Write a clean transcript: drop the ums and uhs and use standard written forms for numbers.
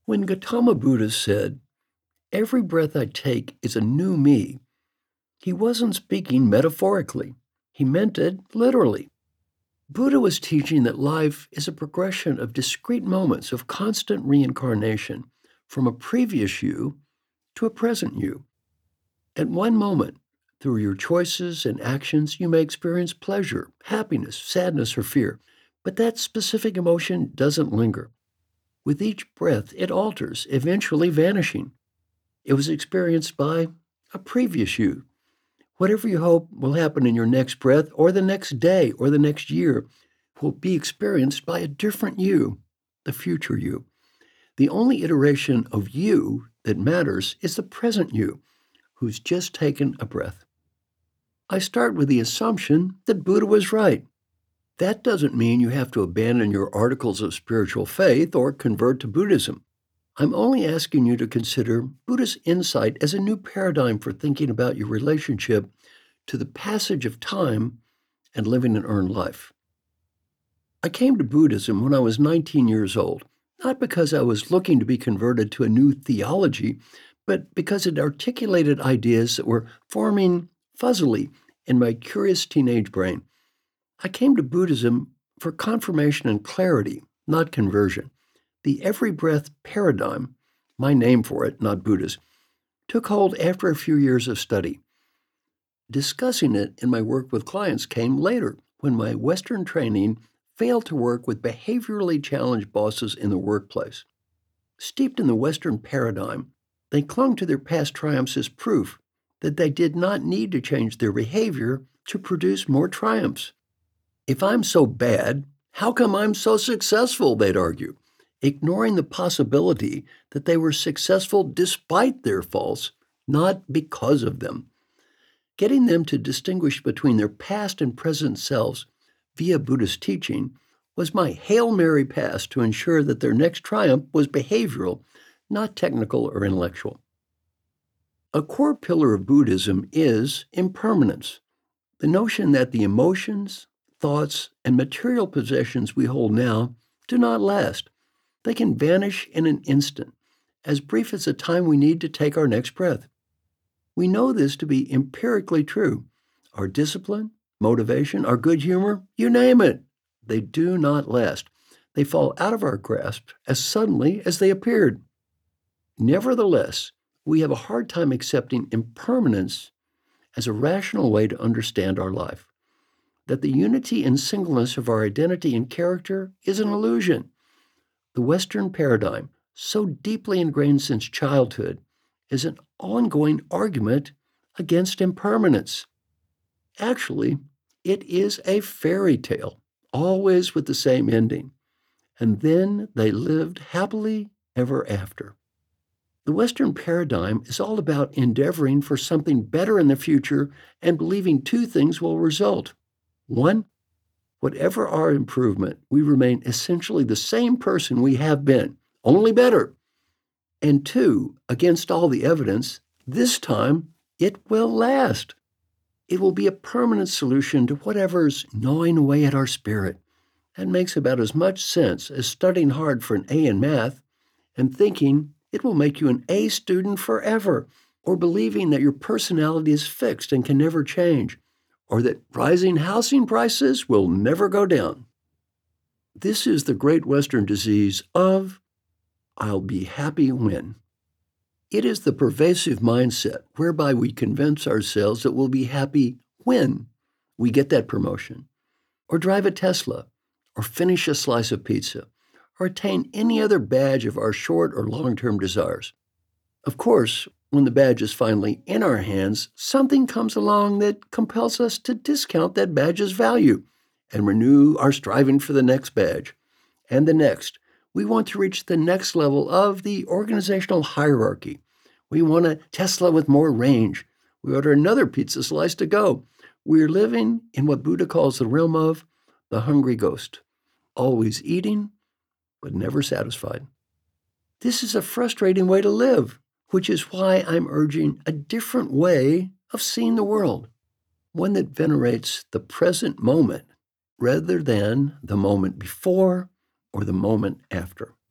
When Gautama Buddha said, "Every breath I take is a new me," he wasn't speaking metaphorically. He meant it literally. Buddha was teaching that life is a progression of discrete moments of constant reincarnation from a previous you to a present you. At one moment, through your choices and actions, you may experience pleasure, happiness, sadness, or fear, but that specific emotion doesn't linger. With each breath, it alters, eventually vanishing. It was experienced by a previous you. Whatever you hope will happen in your next breath, or the next day, or the next year, will be experienced by a different you, the future you. The only iteration of you that matters is the present you, who's just taken a breath. I start with the assumption that Buddha was right. That doesn't mean you have to abandon your articles of spiritual faith or convert to Buddhism. I'm only asking you to consider Buddha's insight as a new paradigm for thinking about your relationship to the passage of time and living an earned life. I came to Buddhism when I was 19 years old, not because I was looking to be converted to a new theology, but because it articulated ideas that were forming fuzzily in my curious teenage brain. I came to Buddhism for confirmation and clarity, not conversion. The every breath paradigm, my name for it, not Buddha's, took hold after a few years of study. Discussing it in my work with clients came later, when my Western training failed to work with behaviorally challenged bosses in the workplace. Steeped in the Western paradigm, they clung to their past triumphs as proof that they did not need to change their behavior to produce more triumphs. If I'm so bad, how come I'm so successful, they'd argue, ignoring the possibility that they were successful despite their faults, not because of them. Getting them to distinguish between their past and present selves via Buddhist teaching was my Hail Mary pass to ensure that their next triumph was behavioral, not technical or intellectual. A core pillar of Buddhism is impermanence, the notion that the emotions, thoughts, and material possessions we hold now do not last. They can vanish in an instant, as brief as the time we need to take our next breath. We know this to be empirically true. Our discipline, motivation, our good humor, you name it, they do not last. They fall out of our grasp as suddenly as they appeared. Nevertheless, we have a hard time accepting impermanence as a rational way to understand our life. That the unity and singleness of our identity and character is an illusion. The Western paradigm, so deeply ingrained since childhood, is an ongoing argument against impermanence. Actually, it is a fairy tale, always with the same ending. And then they lived happily ever after. The Western paradigm is all about endeavoring for something better in the future and believing two things will result. One, whatever our improvement, we remain essentially the same person we have been, only better. And two, against all the evidence, this time it will last. It will be a permanent solution to whatever's gnawing away at our spirit. That makes about as much sense as studying hard for an A in math and thinking it will make you an A student forever, or believing that your personality is fixed and can never change, or that rising housing prices will never go down. This is the great Western disease of I'll be happy when. It is the pervasive mindset whereby we convince ourselves that we'll be happy when we get that promotion, or drive a Tesla, or finish a slice of pizza, or attain any other badge of our short or long-term desires. Of course, when the badge is finally in our hands, something comes along that compels us to discount that badge's value and renew our striving for the next badge and the next. We want to reach the next level of the organizational hierarchy. We want a Tesla with more range. We order another pizza slice to go. We're living in what Buddha calls the realm of the hungry ghost, always eating, but never satisfied. This is a frustrating way to live, which is why I'm urging a different way of seeing the world, one that venerates the present moment rather than the moment before or the moment after.